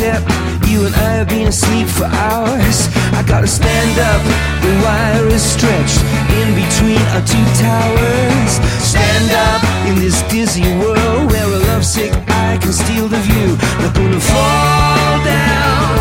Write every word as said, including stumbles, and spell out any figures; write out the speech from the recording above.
step. You and I have been asleep for hours. I gotta stand up, the wire is stretched in between our two towers. Stand up in this dizzy world where a lovesick eye can steal the view. Not gonna fall down,